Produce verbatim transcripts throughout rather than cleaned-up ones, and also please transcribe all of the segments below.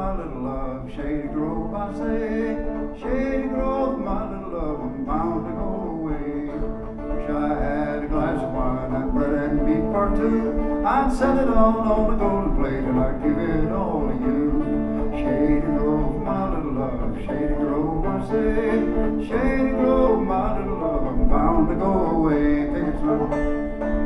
my little love, Shady Grove, I say. Shady Grove, my little love, I'm bound to go away. Wish I had a glass of wine and bread and meat for two. I'd set it on on a golden plate and I'd give it all to you. Shady Grove, my little love, Shady Grove, I say. Shady Grove, my little love, I'm bound to go away. Take it slow.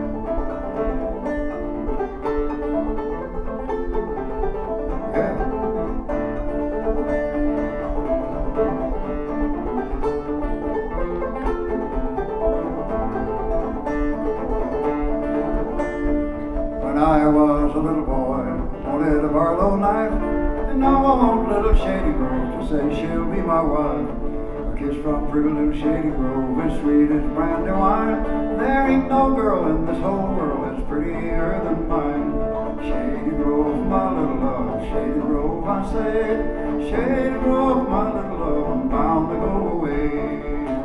When I was a little boy, wanted a Barlow knife, and now I want little Shady Grove to say she'll be my wife. A kiss from pretty little Shady Grove, as sweet as brandy wine. There ain't no girl in this whole world that's prettier than mine. Shady Grove, my little love, Shady Grove, I say. Shady Grove, my little love, I'm bound to go away.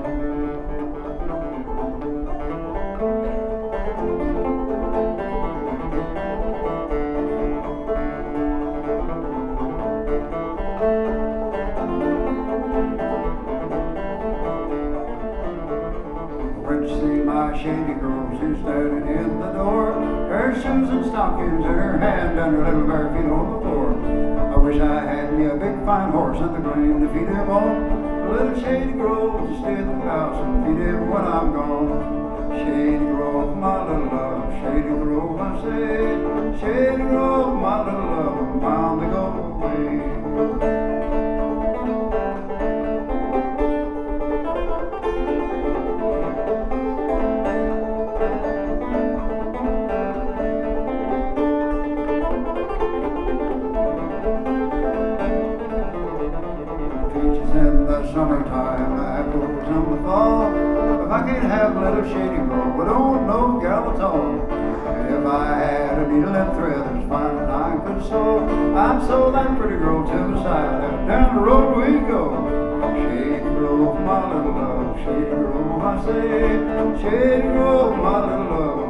When you see my Shady Grove, she's standing in the door, her shoes and stockings in her hand and her little bare feet on the floor. I wish I had me a big fine horse and the grain to feed him on. Little Shady Grove to stay at the house and feed him when I'm gone. Shady Grove, my little love, Shady Grove, I say. Shady Grove, my little love, I'm bound to go away. In the summertime, apples in the fall. If I can't have little Shady Grove, I don't know gal at all. If I had a needle and thread as fine as I could sew, I'd sew that pretty girl to the side, and down the road we go. Shady Grove, my little love, Shady Grove, I say. Shady Grove, my little love,